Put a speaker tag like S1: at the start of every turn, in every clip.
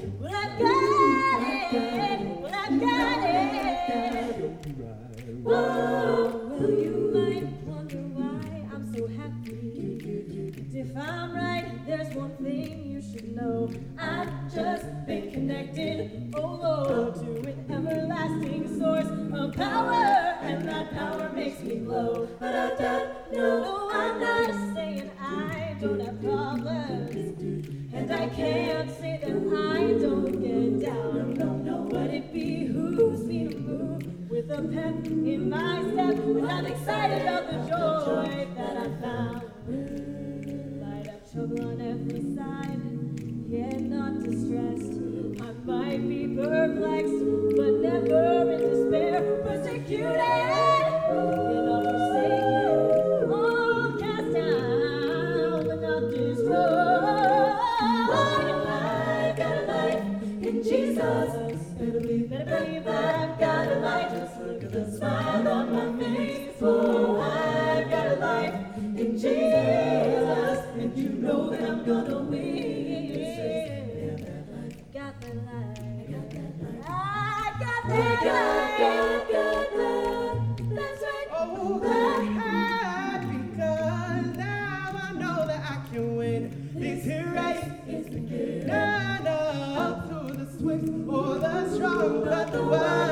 S1: Well, I've got it. Well, I've got it. Whoa, well, you might wonder why I'm so happy. If I'm right, there's one thing you should know. I've just been connected, oh Lord, to an everlasting source of power, and that power makes me glow. No, I'm not saying I don't have problems, and I can't say that I don't get down. No, but it behooves me to move with a pep in my step, and I'm excited about the joy that I found. Might have trouble on every side, yet not distressed. I might be perplexed, but never in despair. Persecuted, yet not forsaken. All cast down, but not destroyed. I've got a life in Jesus. Better believe I've got a life. Just look at the smile on my face. Oh, I've got a life in Jesus, and you know that I'm gonna win. Got that life. I got that life. That's right.
S2: Oh, because now I know that I can win this race. No, through the swift or the strong, but the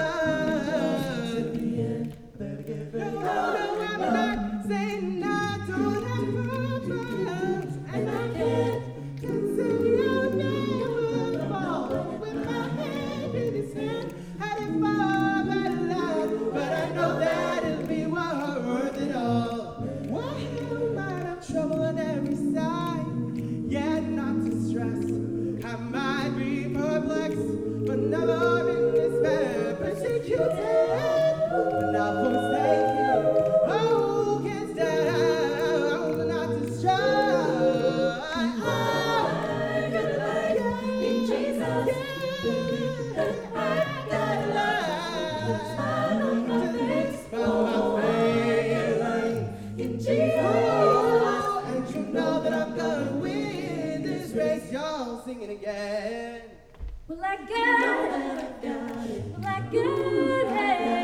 S2: one. No, I'm not saying no to that purpose, and I can't consider never fall with my head in his hand, headed for that life, but I know that it'll be worth it all. Well, might have trouble on every side, yet not distressed. I might be perplexed, but never in despair. Persecuted, but not forsaken. Oh, can't stand, not destroyed. I got a life in Jesus. I got a life. Smile on my face. Smile on my face. In Jesus. Oh, and you know that I'm gonna win this race. Y'all singing again.
S1: Well, I got it. Well, I got it.